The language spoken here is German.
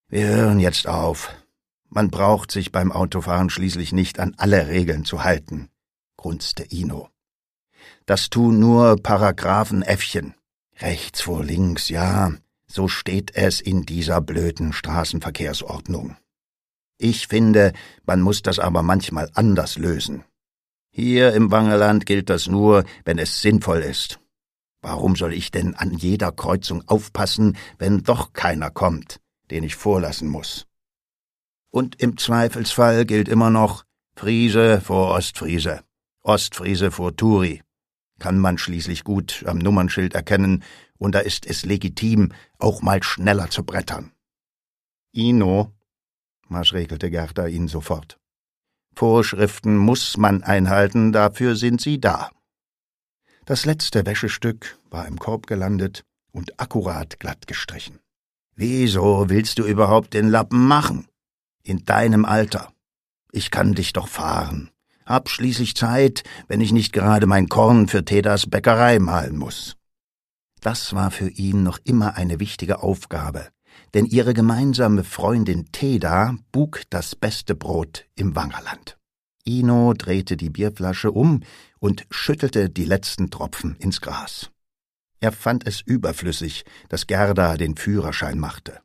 Wir hören jetzt auf. Man braucht sich beim Autofahren schließlich nicht an alle Regeln zu halten, grunzte Ino. Das tun nur Paragraphenäffchen. Rechts vor links, ja, so steht es in dieser blöden Straßenverkehrsordnung. Ich finde, man muss das aber manchmal anders lösen. Hier im Wangerland gilt das nur, wenn es sinnvoll ist. Warum soll ich denn an jeder Kreuzung aufpassen, wenn doch keiner kommt, den ich vorlassen muss? Und im Zweifelsfall gilt immer noch Friese vor Ostfriese, Ostfriese vor Turi. Kann man schließlich gut am Nummernschild erkennen, und da ist es legitim, auch mal schneller zu brettern. Ino, maßregelte Gerda ihn sofort. Vorschriften muss man einhalten, dafür sind sie da. Das letzte Wäschestück war im Korb gelandet und akkurat glatt gestrichen. Wieso willst du überhaupt den Lappen machen? In deinem Alter. Ich kann dich doch fahren. Hab schließlich Zeit, wenn ich nicht gerade mein Korn für Tedas Bäckerei mahlen muss. Das war für ihn noch immer eine wichtige Aufgabe, denn ihre gemeinsame Freundin Teda buk das beste Brot im Wangerland. Ino drehte die Bierflasche um und schüttelte die letzten Tropfen ins Gras. Er fand es überflüssig, dass Gerda den Führerschein machte.